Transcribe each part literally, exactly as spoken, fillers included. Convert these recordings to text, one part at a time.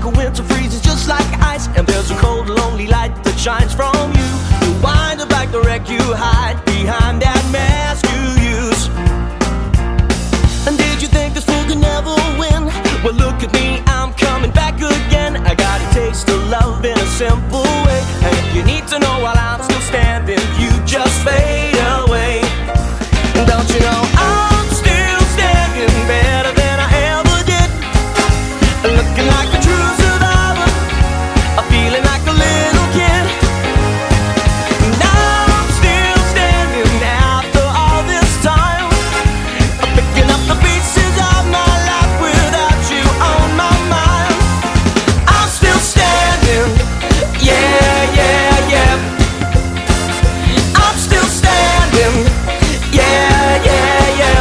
a winter freezes just like ice, and there's a cold, lonely light that shines from you. You wind up like the wreck you hide behind that mask you use. And did you think this fool could never win? Well, look at me, I'm coming back again. I got a taste of love in a simple way, and if you need to know while I'm still standing, you just fade away. Don't you know I'm still standing better than I ever did, looking like a true survivor, feeling like a little kid. Now I'm still standing after all this time, picking up the pieces of my life without you on my mind. I'm still standing, yeah, yeah, yeah. I'm still standing, yeah, yeah, yeah.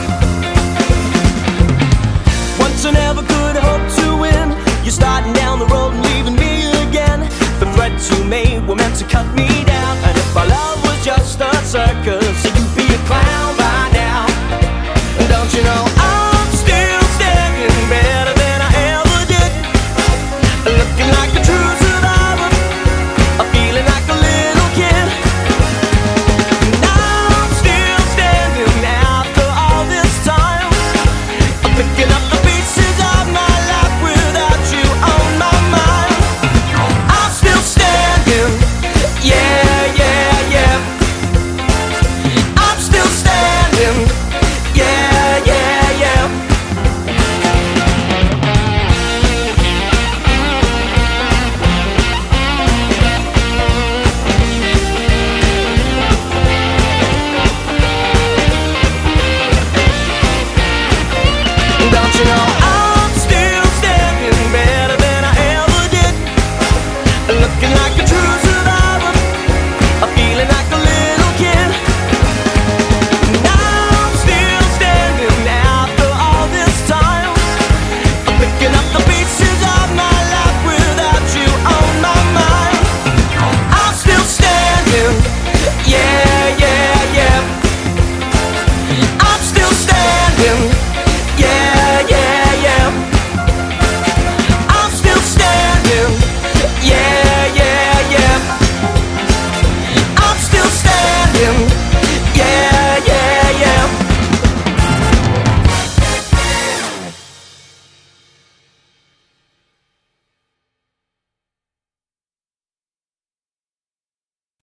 Once I never could hope to win. You're starting down the road and leaving me again. The threats you made were meant to cut me